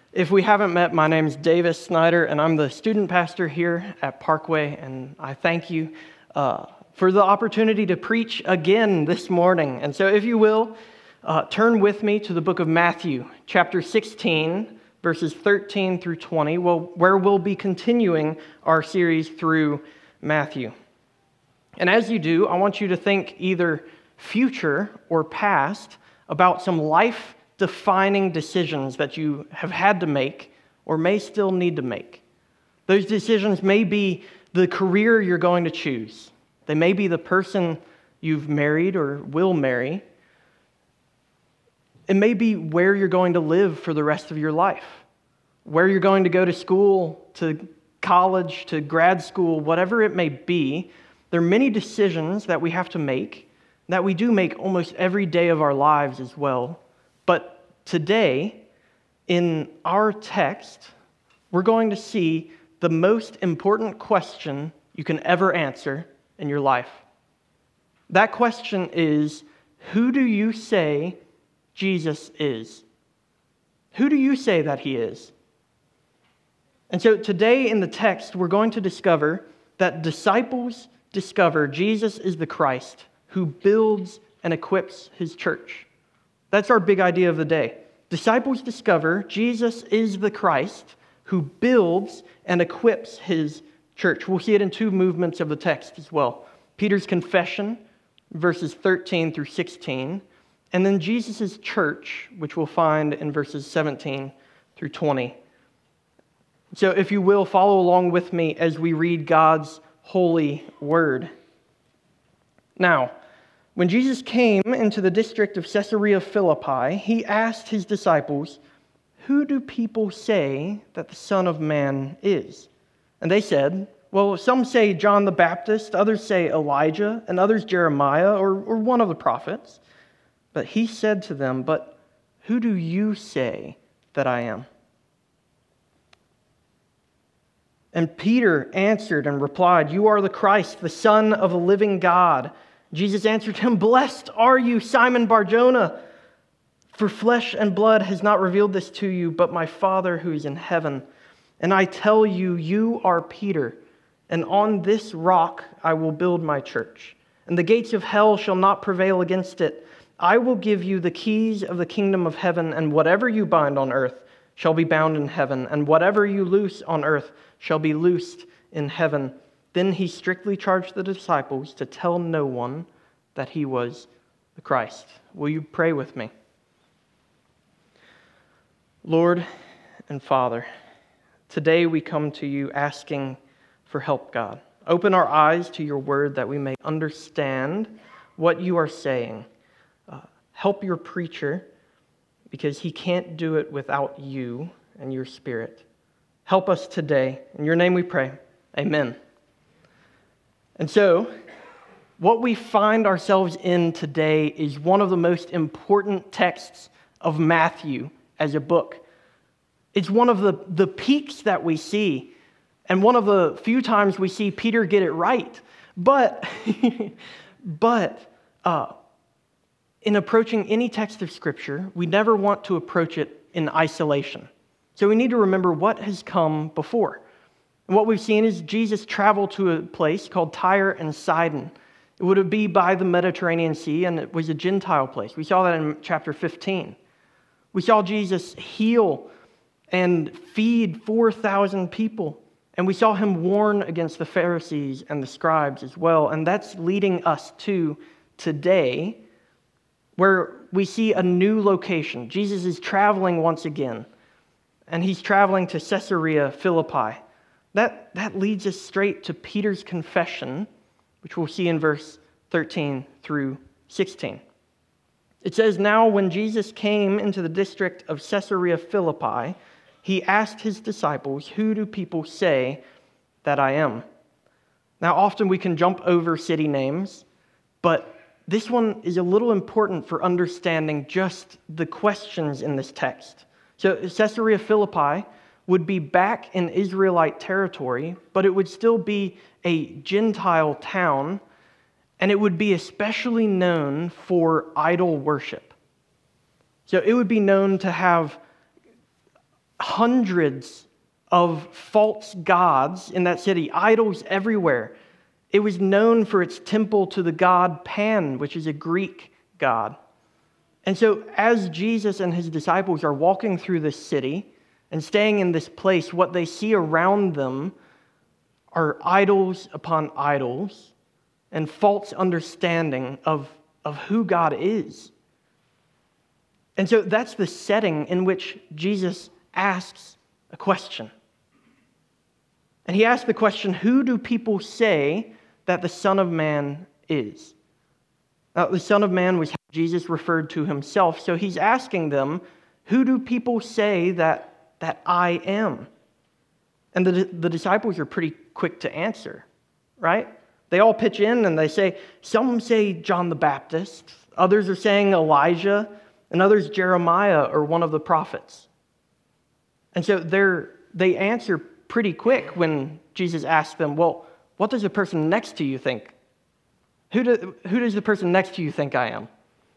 If we haven't met, my name is Davis Snyder, and I'm the student pastor here at Parkway, and I thank you for the opportunity to preach again this morning. And so if you will, turn with me to the book of Matthew, chapter 16, verses 13 through 20, where we'll be continuing our series through Matthew. And as you do, I want you to think either future or past about some life-defining decisions that you have had to make or may still need to make. Those decisions may be the career you're going to choose. They may be the person you've married or will marry. It may be where you're going to live for the rest of your life, where you're going to go to school, to college, to grad school, whatever it may be. There are many decisions that we have to make, that we do make almost every day of our lives as well. But today, in our text, we're going to see the most important question you can ever answer in your life. That question is, who do you say Jesus is? Who do you say that he is? And so today in the text, we're going to discover that disciples discover Jesus is the Christ who builds and equips his church. That's our big idea of the day. Disciples discover Jesus is the Christ who builds and equips his church. We'll see it in two movements of the text as well. Peter's confession, verses 13 through 16, and then Jesus' church, which we'll find in verses 17 through 20. So if you will, follow along with me as we read God's holy word. Now, when Jesus came into the district of Caesarea Philippi, he asked his disciples, "Who do people say that the Son of Man is?" And they said, "Well, some say John the Baptist, others say Elijah, and others Jeremiah or one of the prophets." But he said to them, "But who do you say that I am?" And Peter answered and replied, "You are the Christ, the Son of the living God." Jesus answered him, "Blessed are you, Simon Bar-Jonah, for flesh and blood has not revealed this to you, but my Father who is in heaven. And I tell you, you are Peter, and on this rock I will build my church, and the gates of hell shall not prevail against it. I will give you the keys of the kingdom of heaven, and whatever you bind on earth shall be bound in heaven, and whatever you loose on earth shall be loosed in heaven." Then he strictly charged the disciples to tell no one that he was the Christ. Will you pray with me? Lord and Father, today we come to you asking for help, God. Open our eyes to your word that we may understand what you are saying. Help your preacher, because he can't do it without you and your Spirit. Help us today. In your name we pray. Amen. And so, what we find ourselves in today is one of the most important texts of Matthew as a book. It's one of the peaks that we see, and one of the few times we see Peter get it right. But in approaching any text of Scripture, we never want to approach it in isolation. So we need to remember what has come before. And what we've seen is Jesus traveled to a place called Tyre and Sidon. It would be by the Mediterranean Sea, and it was a Gentile place. We saw that in chapter 15. We saw Jesus heal and feed 4,000 people. And we saw him warn against the Pharisees and the scribes as well. And that's leading us to today, where we see a new location. Jesus is traveling once again, and he's traveling to Caesarea Philippi. That leads us straight to Peter's confession, which we'll see in verse 13 through 16. It says, "Now when Jesus came into the district of Caesarea Philippi, he asked his disciples, 'Who do people say that I am?'" Now often we can jump over city names, but this one is a little important for understanding just the questions in this text. So Caesarea Philippi would be back in Israelite territory, but it would still be a Gentile town, and it would be especially known for idol worship. So it would be known to have hundreds of false gods in that city, idols everywhere. It was known for its temple to the god Pan, which is a Greek god. And so as Jesus and his disciples are walking through this city and staying in this place, what they see around them are idols upon idols and false understanding of who God is. And so that's the setting in which Jesus asks a question. And he asks the question, who do people say that the Son of Man is? Now, the Son of Man was how Jesus referred to himself. So he's asking them, who do people say that I am? And the disciples are pretty quick to answer, right? They all pitch in and they say, some say John the Baptist, others are saying Elijah, and others Jeremiah or one of the prophets. And so they answer pretty quick when Jesus asks them, well, what does the person next to you think? Who does the person next to you think I am?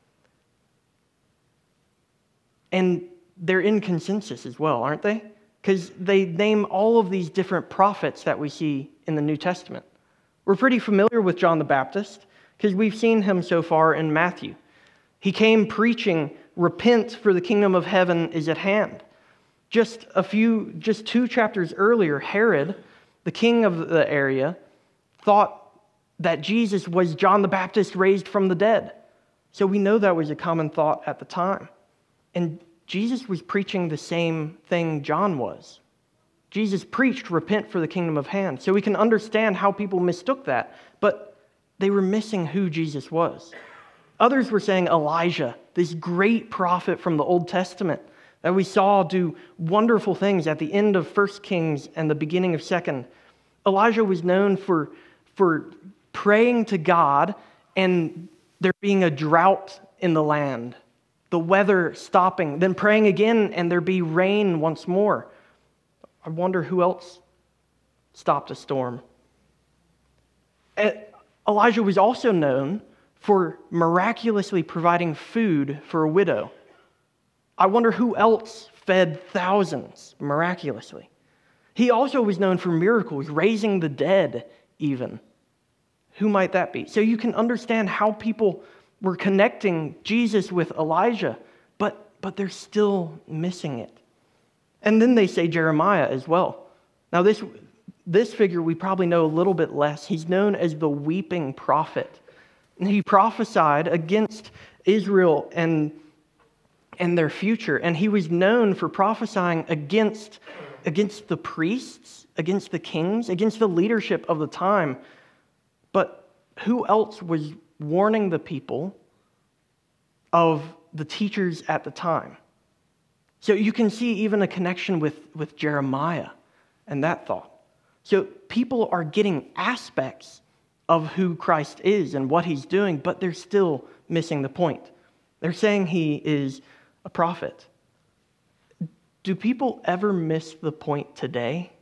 And they're in consensus as well, aren't they? Because they name all of these different prophets that we see in the New Testament. We're pretty familiar with John the Baptist because we've seen him so far in Matthew. He came preaching, repent for the kingdom of heaven is at hand. Just 2 chapters earlier, Herod, the king of the area, thought that Jesus was John the Baptist raised from the dead. So we know that was a common thought at the time. And Jesus was preaching the same thing John was. Jesus preached, repent for the kingdom of heaven. So we can understand how people mistook that, but they were missing who Jesus was. Others were saying Elijah, this great prophet from the Old Testament that we saw do wonderful things at the end of 1 Kings and the beginning of 2. Elijah was known for praying to God and there being a drought in the land, the weather stopping, then praying again and there be rain once more. I wonder who else stopped a storm. Elijah was also known for miraculously providing food for a widow. I wonder who else fed thousands miraculously. He also was known for miracles, raising the dead even. Who might that be? So you can understand how people were connecting Jesus with Elijah, but they're still missing it. And then they say Jeremiah as well. Now this figure we probably know a little bit less. He's known as the weeping prophet. And he prophesied against Israel and their future. And he was known for prophesying against the priests, against the kings, against the leadership of the time. But who else was warning the people of the teachers at the time? So you can see even a connection with Jeremiah and that thought. So people are getting aspects of who Christ is and what he's doing, but they're still missing the point. They're saying he is a prophet. Do people ever miss the point today?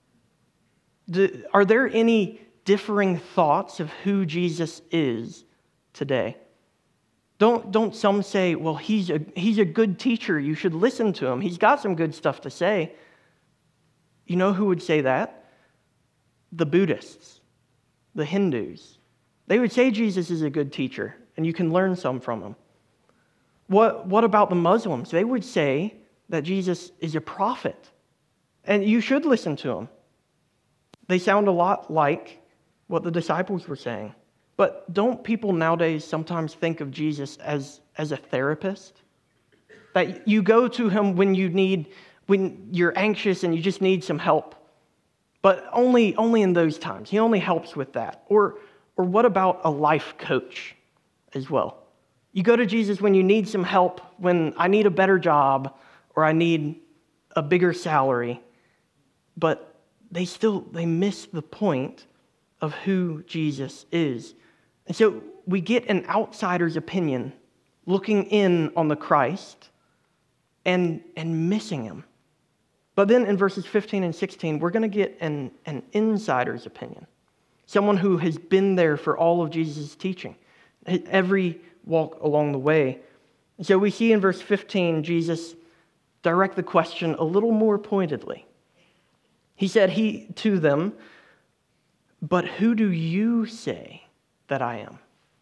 Are there any differing thoughts of who Jesus is today? Don't some say, well, he's a good teacher. You should listen to him. He's got some good stuff to say. You know who would say that? The Buddhists, the Hindus. They would say Jesus is a good teacher, and you can learn some from him. What about the Muslims? They would say that Jesus is a prophet, and you should listen to him. They sound a lot like what the disciples were saying. But don't people nowadays sometimes think of Jesus as a therapist? That you go to him when you're anxious and you just need some help. But only in those times. He only helps with that. Or what about a life coach as well? You go to Jesus when you need some help, when I need a better job or I need a bigger salary. But they miss the point of who Jesus is. And so we get an outsider's opinion looking in on the Christ and missing him. But then in verses 15 and 16, we're going to get an insider's opinion. Someone who has been there for all of Jesus' teaching, every walk along the way. And so we see in verse 15, Jesus direct the question a little more pointedly. He said to them, "But who do you say that I am?"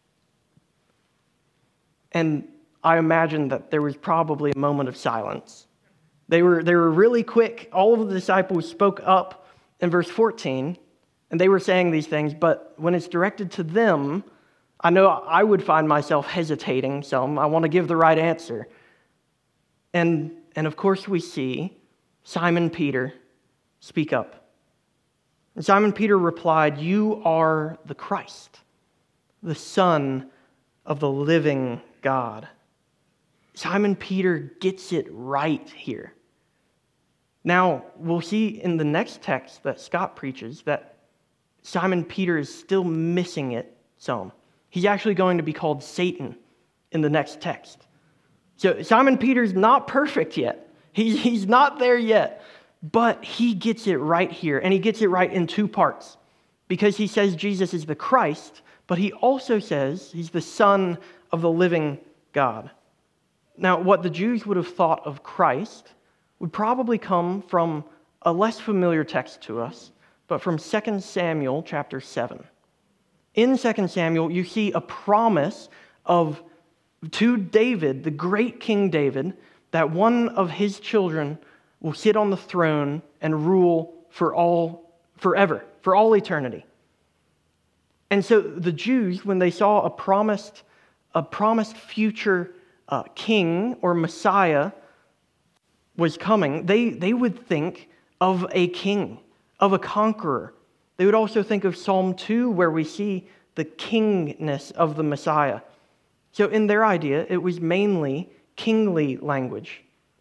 And I imagine that there was probably a moment of silence. They were really quick. All of the disciples spoke up in verse 14, and they were saying these things, but when it's directed to them, I know I would find myself hesitating some. I want to give the right answer. And of course we see Simon Peter speak up. And Simon Peter replied, "You are the Christ, the Son of the living God." Simon Peter gets it right here. Now, we'll see in the next text that Scott preaches that Simon Peter is still missing it some. He's actually going to be called Satan in the next text. So Simon Peter's not perfect yet. He's not there yet. But he gets it right here, and he gets it right in two parts. Because he says Jesus is the Christ, but he also says he's the Son of the living God. Now, what the Jews would have thought of Christ would probably come from a less familiar text to us, but from 2 Samuel chapter 7. In 2 Samuel, you see a promise to David, the great King David, that one of his children will sit on the throne and rule forever, for all eternity. And so the Jews, when they saw a promised future king or Messiah was coming, they would think of a king, of a conqueror. They would also think of Psalm 2, where we see the kingness of the Messiah. So in their idea, it was mainly kingly language.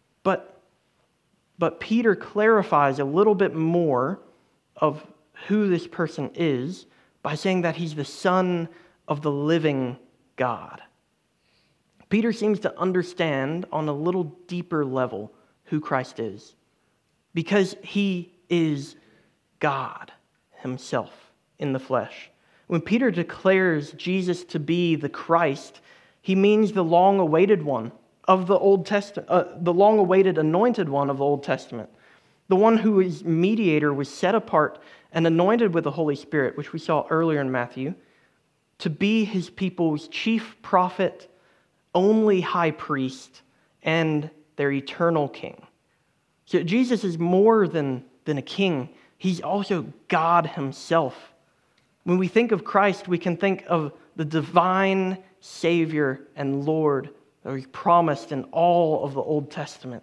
But Peter clarifies a little bit more of who this person is by saying that he's the Son of the living God. Peter seems to understand on a little deeper level who Christ is, because he is God himself in the flesh. When Peter declares Jesus to be the Christ, he means the long-awaited one of the Old Testament, the long-awaited anointed one of the Old Testament, the one whose mediator was set apart and anointed with the Holy Spirit, which we saw earlier in Matthew, to be his people's chief prophet, only high priest, and their eternal king. So Jesus is more than a king. He's also God himself. When we think of Christ, we can think of the divine Savior and Lord that was promised in all of the Old Testament.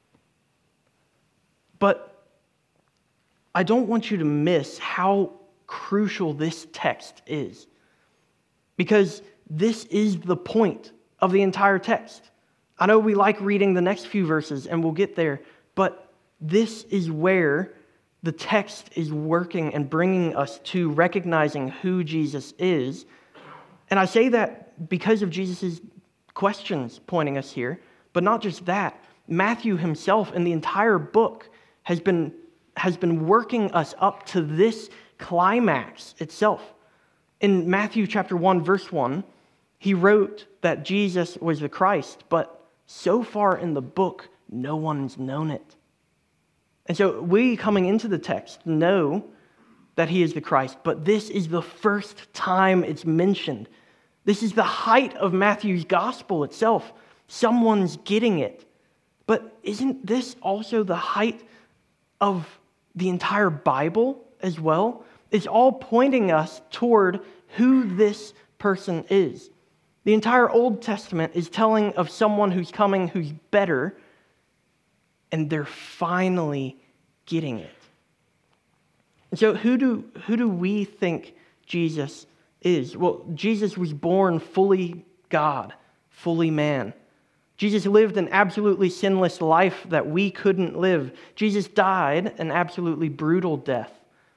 But I don't want you to miss how crucial this text is, because this is the point of the entire text. I know we like reading the next few verses, and we'll get there, but this is where the text is working and bringing us to recognizing who Jesus is. And I say that because of Jesus' questions pointing us here, but not just that. Matthew himself in the entire book has been working us up to this climax itself. In Matthew chapter 1, verse 1, he wrote that Jesus was the Christ, but so far in the book, no one's known it. And so we, coming into the text, know that he is the Christ, but this is the first time it's mentioned. This is the height of Matthew's gospel itself. Someone's getting it. But isn't this also the height of the entire Bible as well? It's all pointing us toward who this person is. The entire Old Testament is telling of someone who's coming who's better, and they're finally getting it. And so who do we think Jesus is? Well, Jesus was born fully God, fully man. Jesus lived an absolutely sinless life that we couldn't live. Jesus died an absolutely brutal death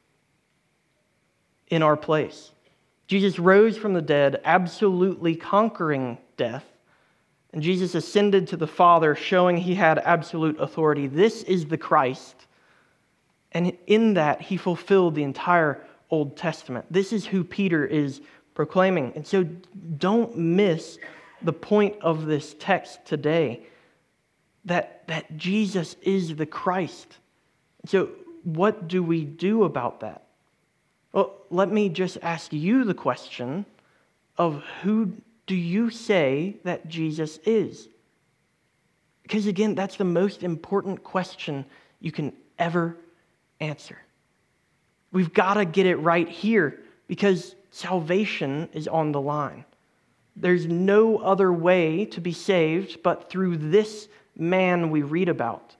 in our place. Jesus rose from the dead, absolutely conquering death. And Jesus ascended to the Father, showing he had absolute authority. This is the Christ. And in that, he fulfilled the entire Old Testament. This is who Peter is proclaiming. And so don't miss the point of this text today. that Jesus is the Christ. So what do we do about that? Well, let me just ask you the question of who do you say that Jesus is? Because again, that's the most important question you can ever answer. We've got to get it right here because salvation is on the line. There's no other way to be saved but through this man we read about.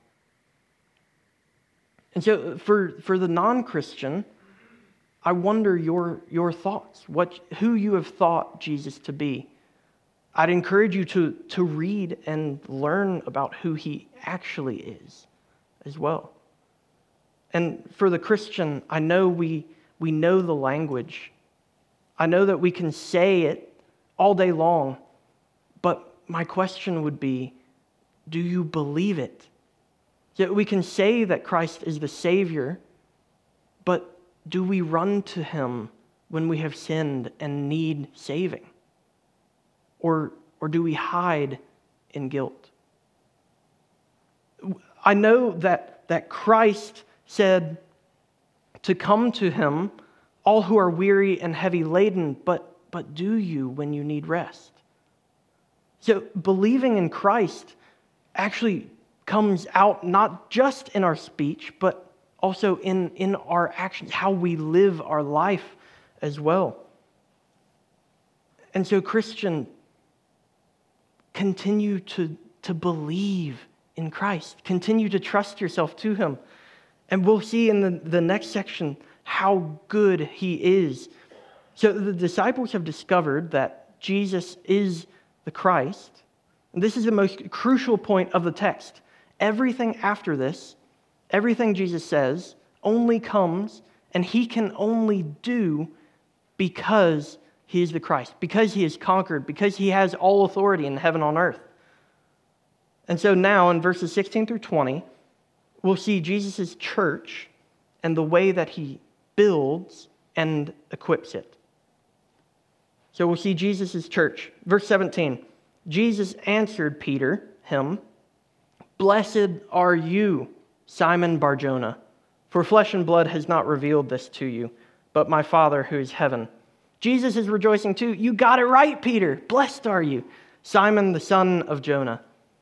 And so for the non-Christian, I wonder your thoughts, who you have thought Jesus to be. I'd encourage you to read and learn about who he actually is as well. And for the Christian, I know we know the language. I know that we can say it all day long, but my question would be, do you believe it? Yet we can say that Christ is the Savior, but do we run to him when we have sinned and need saving? Or do we hide in guilt? I know that Christ said to come to him, all who are weary and heavy laden, but do you when you need rest? So believing in Christ actually comes out not just in our speech, but also in our actions, how we live our life as well. And so, Christian, continue to believe in Christ. Continue to trust yourself to him. And we'll see in the next section how good he is. So the disciples have discovered that Jesus is the Christ. And this is the most crucial point of the text. Everything after this, everything Jesus says, only comes and he can only do because he is the Christ, because he has conquered, because he has all authority in heaven and on earth. And so now in verses 16 through 20, we'll see Jesus' church and the way that he builds and equips it. So we'll see Jesus' church. Verse 17, Jesus answered Peter, him, "Blessed are you, Simon Bar-Jonah, for flesh and blood has not revealed this to you, but my Father who is in heaven." Jesus is rejoicing too. You got it right, Peter. Blessed are you, Simon the son of Jonah.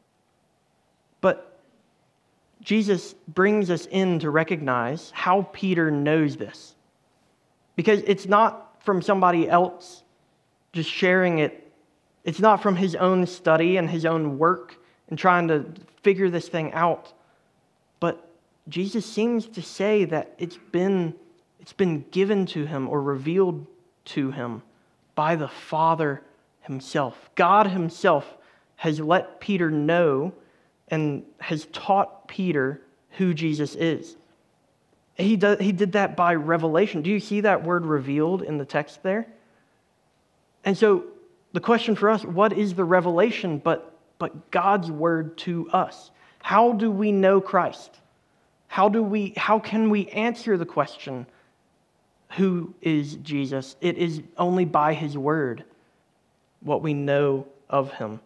But Jesus brings us in to recognize how Peter knows this. Because it's not from somebody else just sharing it. It's not from his own study and his own work and trying to figure this thing out. But Jesus seems to say that it's been given to him or revealed to him by the Father himself. God himself has let Peter know and has taught Peter who Jesus is. He did that by revelation. Do you see that word revealed in the text there? And so the question for us, what is the revelation but God's word to us? How do we know Christ? How can we answer the question, who is Jesus? It is only by his word what we know of him.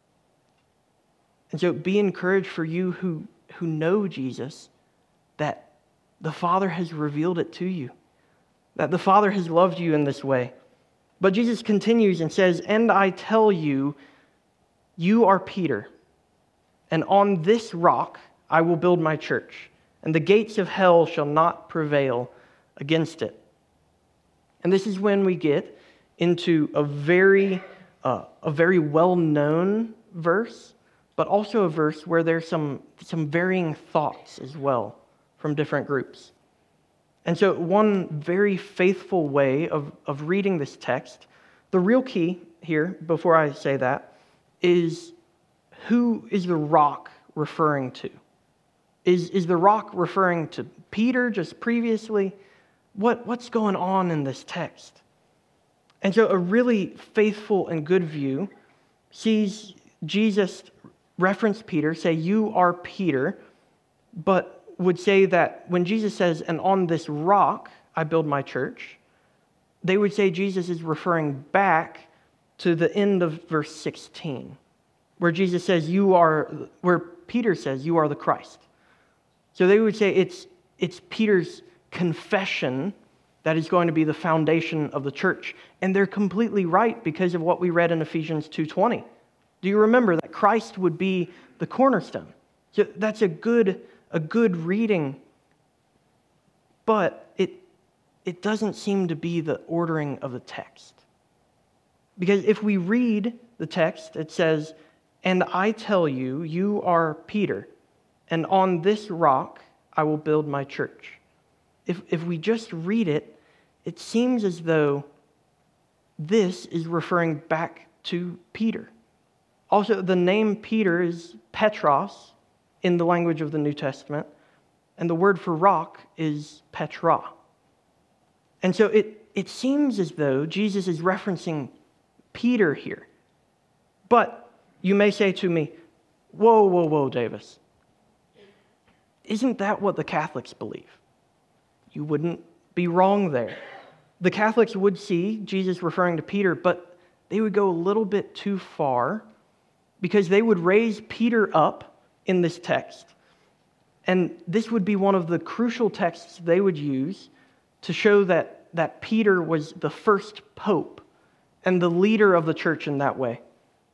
And so be encouraged for you who know Jesus, that the Father has revealed it to you, that the Father has loved you in this way. But Jesus continues and says, "And I tell you, you are Peter, and on this rock I will build my church, and the gates of hell shall not prevail against it." And this is when we get into a very well-known verse, but also a verse where there's some varying thoughts as well from different groups. And so one very faithful way of reading this text, the real key here, before I say that, is who is the rock referring to? Is the rock referring to Peter just previously? What's going on in this text? And so a really faithful and good view sees Jesus reference Peter, say, "You are Peter," but would say that when Jesus says, "And on this rock I build my church," they would say Jesus is referring back to the end of verse 16, where where Peter says, "You are the Christ." So they would say it's Peter's confession that is going to be the foundation of the church. And they're completely right because of what we read in Ephesians 2:20. Do you remember that Christ would be the cornerstone? So that's a good reading, but it doesn't seem to be the ordering of the text. Because if we read the text, it says, "And I tell you, you are Peter, and on this rock I will build my church." If we just read it, it seems as though this is referring back to Peter. Also, the name Peter is Petros in the language of the New Testament, and the word for rock is Petra. And so it seems as though Jesus is referencing Peter here. But you may say to me, whoa, Davis. Isn't that what the Catholics believe? You wouldn't be wrong there. The Catholics would see Jesus referring to Peter, but they would go a little bit too far because they would raise Peter up in this text. And this would be one of the crucial texts they would use to show that Peter was the first pope and the leader of the church in that way.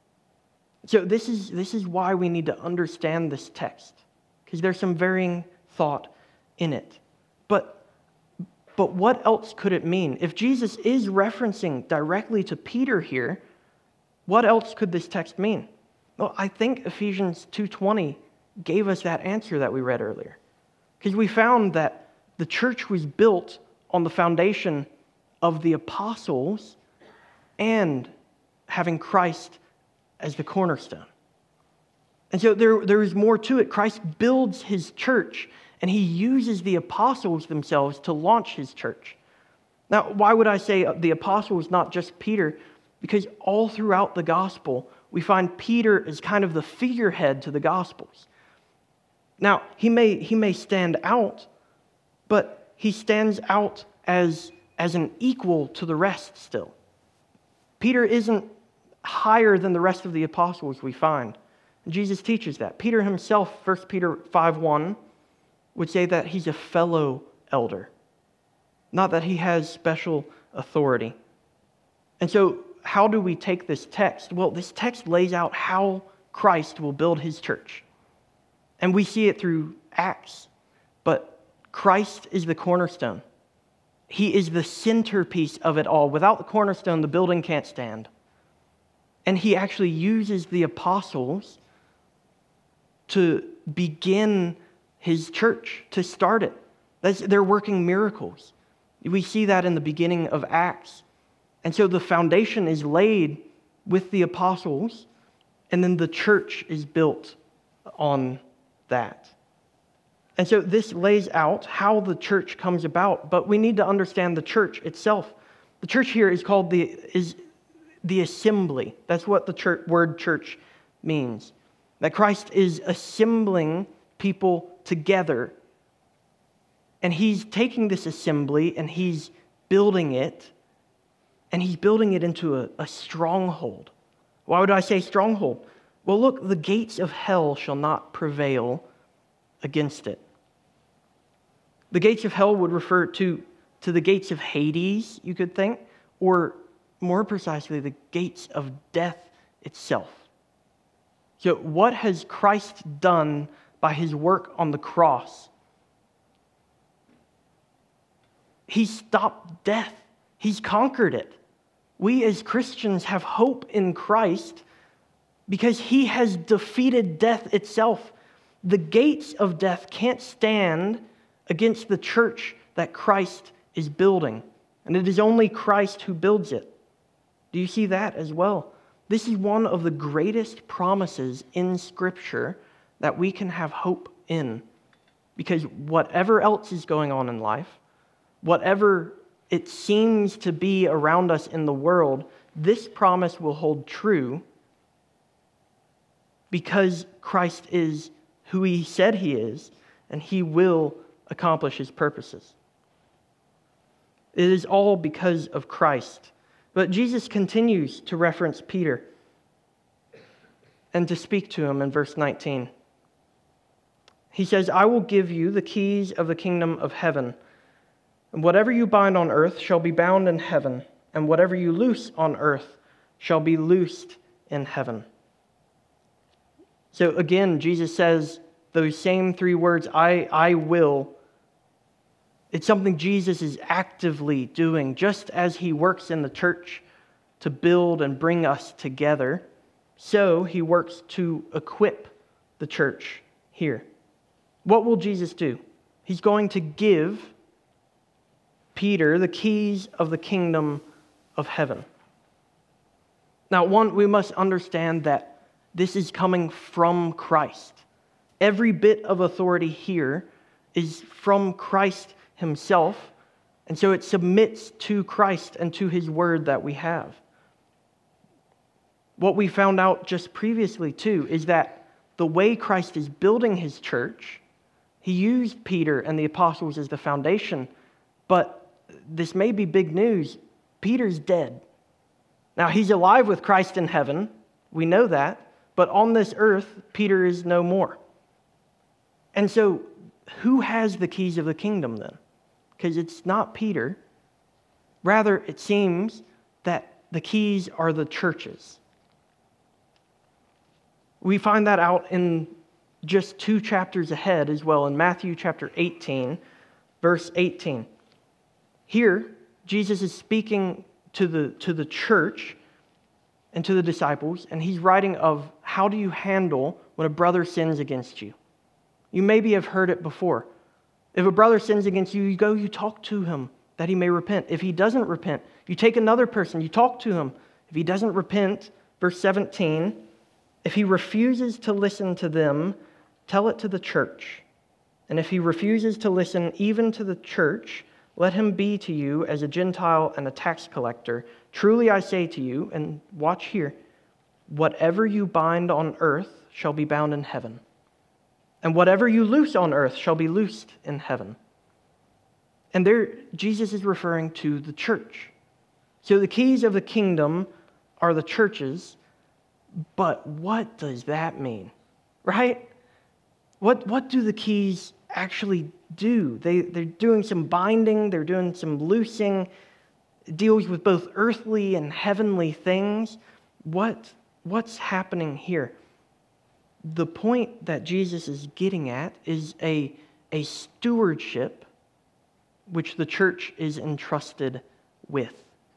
So this is why we need to understand this text, because there's some varying thought in it. But what else could it mean? If Jesus is referencing directly to Peter here, what else could this text mean? Well, I think Ephesians 2:20 gave us that answer that we read earlier. Because we found that the church was built on the foundation of the apostles and having Christ as the cornerstone. And so there is more to it. Christ builds his church, and he uses the apostles themselves to launch his church. Now, why would I say the apostles, not just Peter? Because all throughout the gospel, we find Peter as kind of the figurehead to the gospels. Now, he may stand out, but he stands out as an equal to the rest still. Peter isn't higher than the rest of the apostles we find. And Jesus teaches that. Peter himself, 1 Peter 5:1, would say that he's a fellow elder, not that he has special authority. And so, how do we take this text? Well, this text lays out how Christ will build his church. And we see it through Acts. But Christ is the cornerstone. He is the centerpiece of it all. Without the cornerstone, the building can't stand. And he actually uses the apostles to begin his church, to start it. They're working miracles. We see that in the beginning of Acts. And so the foundation is laid with the apostles, and then the church is built on that. And so this lays out how the church comes about, but we need to understand the church itself. The church here is called the assembly. That's what the word church means. That Christ is assembling people together. And he's taking this assembly and he's building it. And he's building it into a stronghold. Why would I say stronghold? Well, look, the gates of hell shall not prevail against it. The gates of hell would refer to the gates of Hades, you could think, or more precisely, the gates of death itself. So what has Christ done by his work on the cross? He stopped death. He's conquered it. We as Christians have hope in Christ because he has defeated death itself. The gates of death can't stand against the church that Christ is building. And it is only Christ who builds it. Do you see that as well? This is one of the greatest promises in Scripture that we can have hope in. Because whatever else is going on in life, whatever it seems to be around us in the world, this promise will hold true because Christ is who he said he is, and he will accomplish his purposes. It is all because of Christ. But Jesus continues to reference Peter. and to speak to him in verse 19. He says, I will give you the keys of the kingdom of heaven. And whatever you bind on earth shall be bound in heaven, and whatever you loose on earth shall be loosed in heaven. So again, Jesus says those same three words, I will. It's something Jesus is actively doing, just as he works in the church to build and bring us together, so he works to equip the church here. What will Jesus do? He's going to give Peter the keys of the kingdom of heaven. Now, one, we must understand that this is coming from Christ. Every bit of authority here is from Christ himself, and so it submits to Christ and to his word that we have. What we found out just previously, too, is that the way Christ is building his church, he used Peter and the apostles as the foundation, but this may be big news. Peter's dead. Now, he's alive with Christ in heaven. We know that. But on this earth, Peter is no more. And so, who has the keys of the kingdom then? Because it's not Peter. Rather, it seems that the keys are the churches. We find that out in just 2 chapters ahead as well, in Matthew chapter 18, verse 18. Here, Jesus is speaking to the church and to the disciples, and he's writing of how do you handle when a brother sins against you. You maybe have heard it before. If a brother sins against you, you talk to him that he may repent. If he doesn't repent, you take another person, you talk to him. If he doesn't repent, verse 17, if he refuses to listen to them, tell it to the church. And if he refuses to listen even to the church, let him be to you as a Gentile and a tax collector. Truly I say to you, and watch here, whatever you bind on earth shall be bound in heaven, and whatever you loose on earth shall be loosed in heaven. And there, Jesus is referring to the church. So the keys of the kingdom are the churches, but what does that mean? Right? What do the keys actually do? They're doing some binding, they're doing some loosing. It deals with both earthly and heavenly things. What's happening here? The point that Jesus is getting at is a stewardship which the church is entrusted with.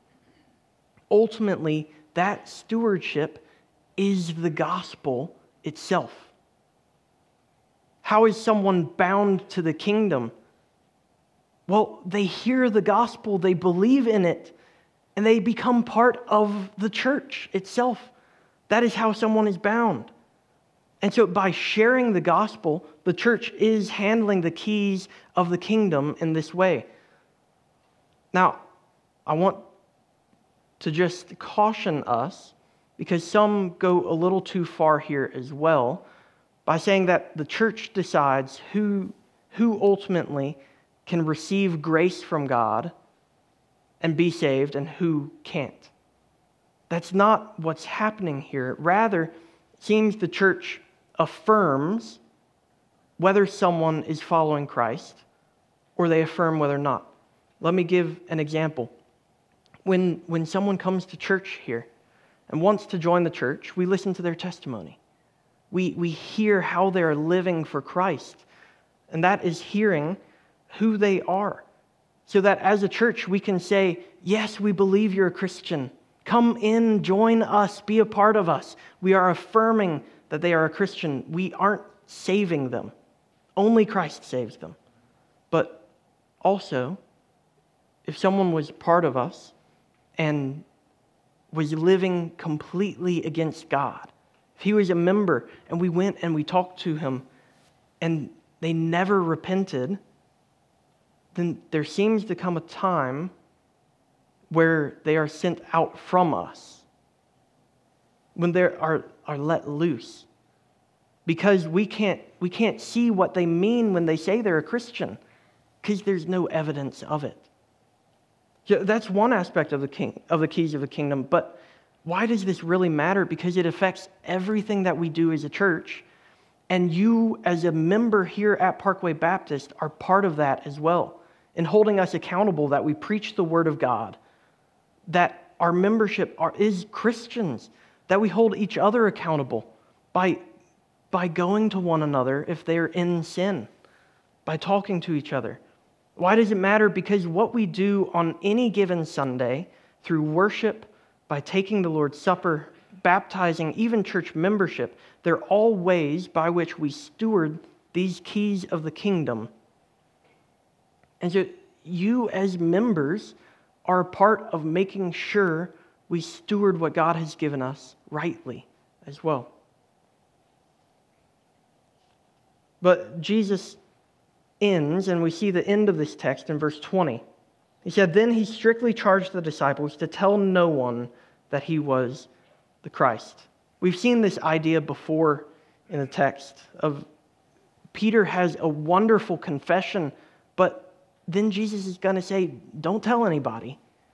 Ultimately, that stewardship is the gospel itself. How is someone bound to the kingdom? Well, they hear the gospel, they believe in it, and they become part of the church itself. That is how someone is bound. And so by sharing the gospel, the church is handling the keys of the kingdom in this way. Now, I want to just caution us, because some go a little too far here as well, by saying that the church decides who ultimately can receive grace from God and be saved and who can't. That's not what's happening here. Rather, it seems the church affirms whether someone is following Christ or they affirm whether or not. Let me give an example. When someone comes to church here and wants to join the church, we listen to their testimony. We hear how they're living for Christ, and that is hearing who they are. So that as a church, we can say, yes, we believe you're a Christian. Come in, join us, be a part of us. We are affirming that they are a Christian. We aren't saving them. Only Christ saves them. But also, if someone was part of us and was living completely against God, if he was a member and we went and we talked to him and they never repented, then there seems to come a time where they are sent out from us, when they are let loose. Because we can't see what they mean when they say they're a Christian, because there's no evidence of it. So that's one aspect of the keys of the kingdom. But Why does this really matter? Because it affects everything that we do as a church. And you, as a member here at Parkway Baptist, are part of that as well, in holding us accountable that we preach the Word of God, that our membership is Christians, that we hold each other accountable by going to one another if they're in sin, by talking to each other. Why does it matter? Because what we do on any given Sunday through worship, by taking the Lord's Supper, baptizing, even church membership, they're all ways by which we steward these keys of the kingdom. And so you as members are a part of making sure we steward what God has given us rightly as well. But Jesus ends, and we see the end of this text in verse 20. He said, "Then he strictly charged the disciples to tell no one that he was the Christ." We've seen this idea before in the text of Peter has a wonderful confession, but then Jesus is going to say, don't tell anybody.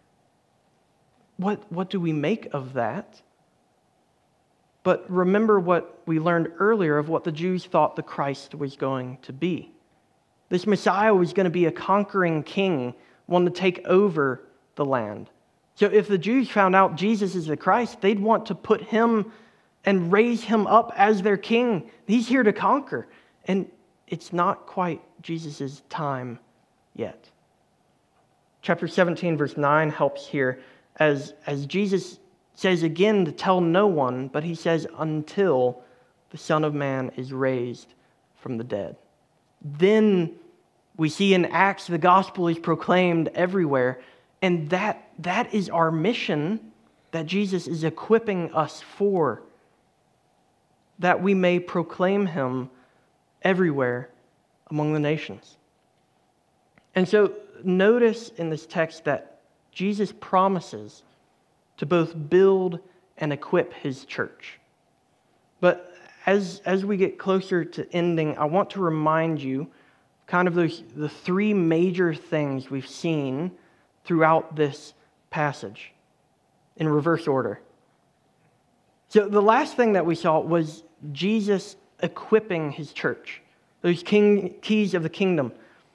What do we make of that? But remember what we learned earlier of what the Jews thought the Christ was going to be. This Messiah was going to be a conquering king, one to take over the land. So if the Jews found out Jesus is the Christ, they'd want to put him and raise him up as their king. He's here to conquer. And it's not quite Jesus' time yet. Chapter 17, verse 9 helps here as Jesus says again to tell no one, but he says until the Son of Man is raised from the dead. Then we see in Acts the gospel is proclaimed everywhere, and that is our mission that Jesus is equipping us for, that we may proclaim him everywhere among the nations. And so notice in this text that Jesus promises to both build and equip his church. But as we get closer to ending, I want to remind you kind of the three major things we've seen throughout this passage in reverse order. So the last thing that we saw was Jesus equipping his church, those keys of the kingdom.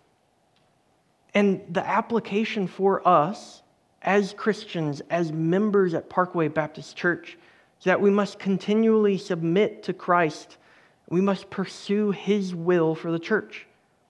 And the application for us as Christians, as members at Parkway Baptist Church, is that we must continually submit to Christ. We must pursue his will for the church.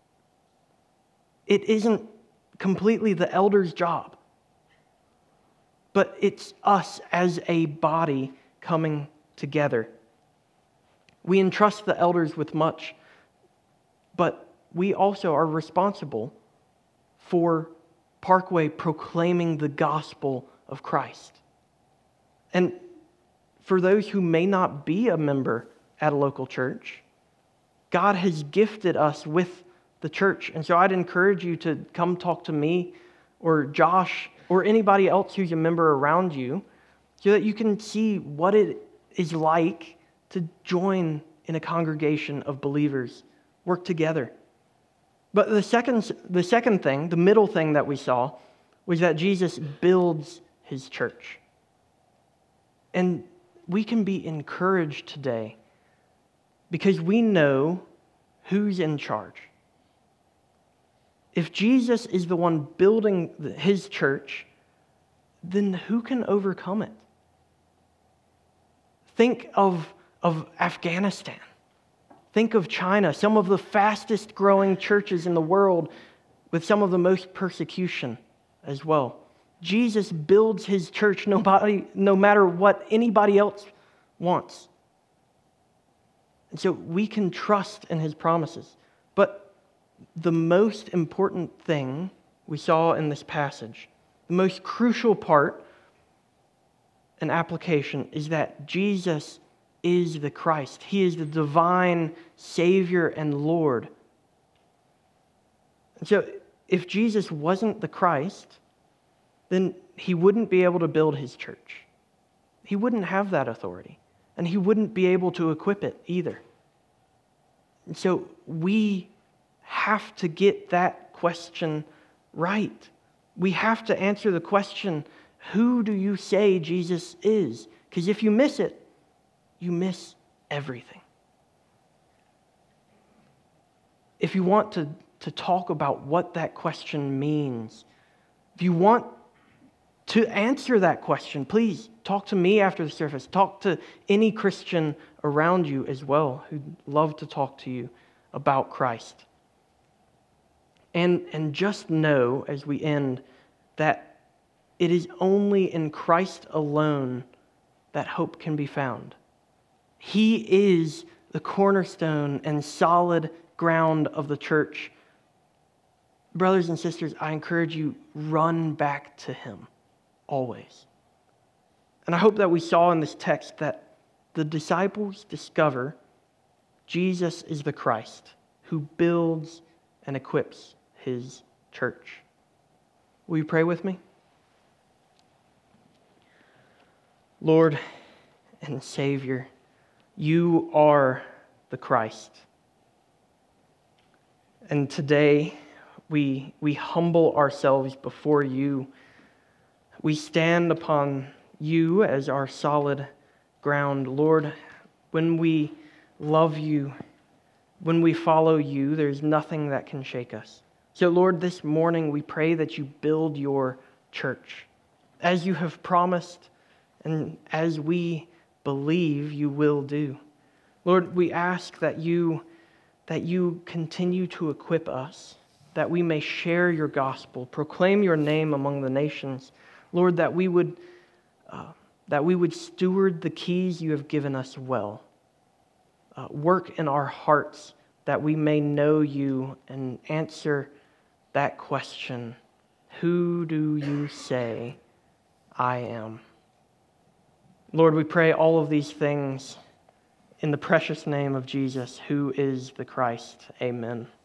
It isn't completely the elder's job, but it's us as a body coming together. We entrust the elders with much, but we also are responsible for Parkway proclaiming the gospel of Christ. And for those who may not be a member at a local church, God has gifted us with the church. And so I'd encourage you to come talk to me or Josh or anybody else who's a member around you so that you can see what it is like to join in a congregation of believers, work together. But the second thing, the middle thing that we saw, was that Jesus builds his church. And we can be encouraged today because we know who's in charge. If Jesus is the one building his church, then who can overcome it? Think of Afghanistan. Think of China, some of the fastest growing churches in the world with some of the most persecution as well. Jesus builds his church no matter what anybody else wants. And so we can trust in his promises. But the most important thing we saw in this passage, the most crucial part and application, is that Jesus is the Christ. He is the divine Savior and Lord. And so if Jesus wasn't the Christ, then he wouldn't be able to build his church. He wouldn't have that authority. And he wouldn't be able to equip it either. And so we have to get that question right. We have to answer the question Who do you say Jesus is? Because if you miss it, you miss everything. If you want to talk about what that question means, if you want to answer that question, please talk to me after the service. Talk to any Christian around you as well who'd love to talk to you about Christ. And just know, as we end, that it is only in Christ alone that hope can be found. He is the cornerstone and solid ground of the church. Brothers and sisters, I encourage you, run back to Him always. And I hope that we saw in this text that the disciples discover Jesus is the Christ who builds and equips His church. Will you pray with me? Lord and Savior, you are the Christ. And today we humble ourselves before you. We stand upon you as our solid ground. Lord, when we love you, when we follow you, there's nothing that can shake us. So Lord, this morning we pray that you build your church as you have promised and as we believe you will do. Lord, we ask that you continue to equip us, that we may share your gospel, proclaim your name among the nations. Lord, that we would steward the keys you have given us well. Work in our hearts that we may know you and answer that question, who do you say I am? Lord, we pray all of these things in the precious name of Jesus, who is the Christ. Amen.